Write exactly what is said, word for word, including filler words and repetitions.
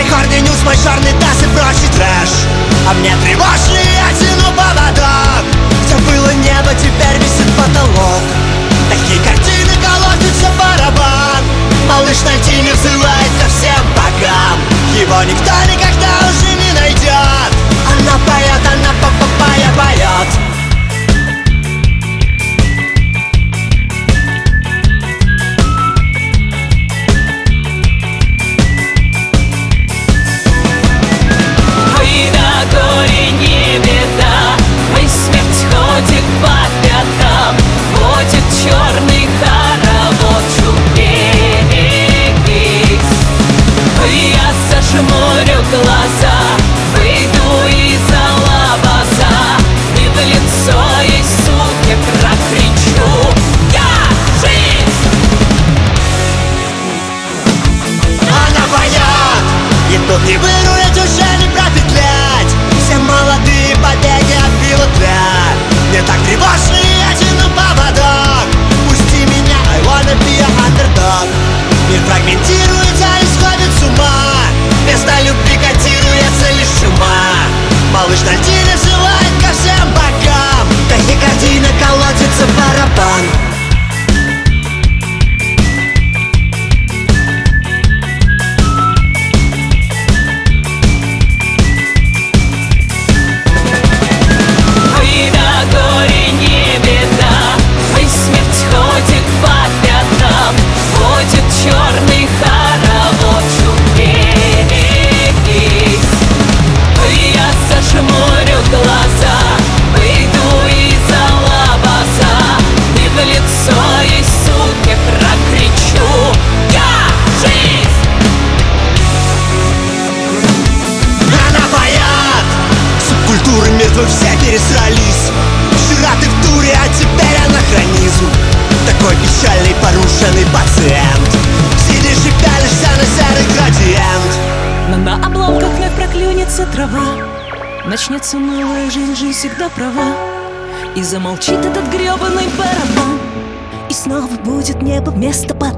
Хардый ньюс, мой черный таз и прочий трэш. А мне тревожный, я тяну поводок. Все было небо, теперь висит потолок. Такие картины колотится барабан. Малыш на льтине взывает ко всем богам. Его никто никогда уже не найдет. Она поет, она па-па-пая поет. Глаза, выйду из-за лабаза, и в лицо ей, суки, прокричу: я жизнь! Она поет, и тут не вырулить, уже не пропетлять. Все молодые побеги отбила тля. Мне так тревожно, и я тяну поводок. Пусти меня, I wanna be a underdog. Мир фрагментируется и сходит с ума. Вместо любви котируется лишь ума. Малыш на льдине взывает ко всем богам. Тахикардийно колотится барабан. Ой, да горе не беда, ой, смерть ходит по пятам, водит черный хоровод чумей. Я зажмурю глаза, выйду из-за лабаза, и в лицо ей, суки, прокричу: я жизнь! Она поет! Субкультуры мертвы все пересрались. Вчера ты в туре, а теперь анахронизм. Такой печальный, порушенный пациент. Сидишь и пялишься на серый градиент. Но на обломках вновь проклюнется трава. Начнется новая жизнь, жизнь всегда права. И замолчит этот гребаный барабан. И снова будет небо вместо потока.